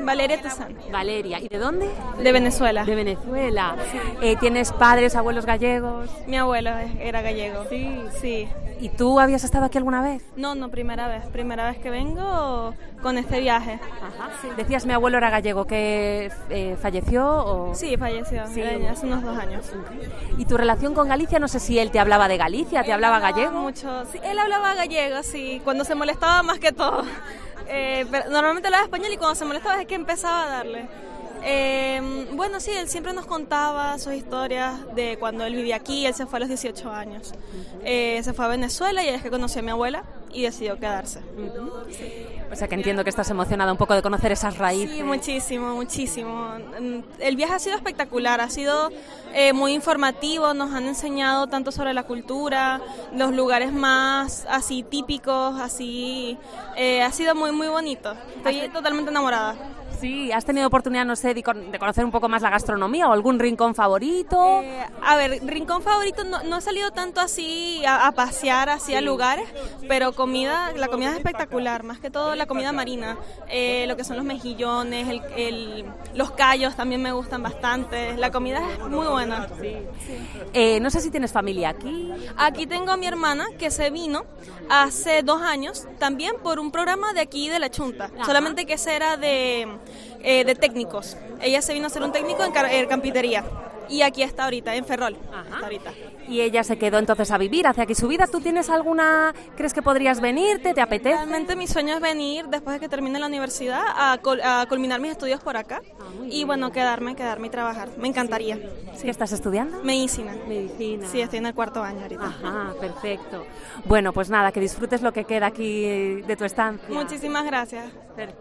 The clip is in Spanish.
Valeria Tuzán. Valeria. ¿Y de dónde? De Venezuela. De Venezuela. Sí. ¿Tienes padres, abuelos gallegos? Mi abuelo era gallego. Sí. Sí. ¿Y tú habías estado aquí alguna vez? No, primera vez que vengo con este viaje. Ajá. Sí. Decías mi abuelo era gallego, ¿que falleció o...? Sí, falleció, sí. Hace unos 2 años. ¿Y tu relación con Galicia? No sé si él te hablaba de Galicia, ¿te hablaba gallego? Mucho, sí, él hablaba gallego, sí, cuando se molestaba más que todo. Pero normalmente hablaba español y cuando se molestaba es que empezaba a darle. Bueno, sí, él siempre nos contaba sus historias de cuando él vivía aquí. Él se fue a los 18 años. Se fue a Venezuela y es que conoció a mi abuela y decidió quedarse. Sí. O sea que entiendo que estás emocionada un poco de conocer esas raíces. Sí, muchísimo. El viaje ha sido espectacular, ha sido muy informativo, nos han enseñado tanto sobre la cultura, los lugares más así típicos, así, ha sido muy bonito. Estoy totalmente enamorada. Sí, ¿has tenido oportunidad, no sé, de conocer un poco más la gastronomía o algún rincón favorito? A ver, rincón favorito no he salido tanto así a pasear hacia lugares, pero la comida es espectacular, más que todo la comida marina, lo que son los mejillones, los callos también me gustan bastante, la comida es muy buena. Sí. No sé si tienes familia aquí. Aquí tengo a mi hermana que se vino hace 2 años, también por un programa de aquí de la Chunta, solamente que ese era de técnicos. Ella se vino a hacer un técnico en carpintería y aquí está ahorita, en Ferrol. Está ahorita. Y ella se quedó entonces a vivir, hace aquí su vida. ¿Tú tienes alguna, crees que podrías venirte, te apetece? Realmente mi sueño es venir después de que termine la universidad a culminar mis estudios por acá y bueno, quedarme y trabajar. Me encantaría. Sí. ¿Qué estás estudiando? Medicina. Sí, estoy en el 4º año ahorita. Ajá, perfecto. Bueno, pues nada, que disfrutes lo que queda aquí de tu estancia. Muchísimas gracias. Perfecto.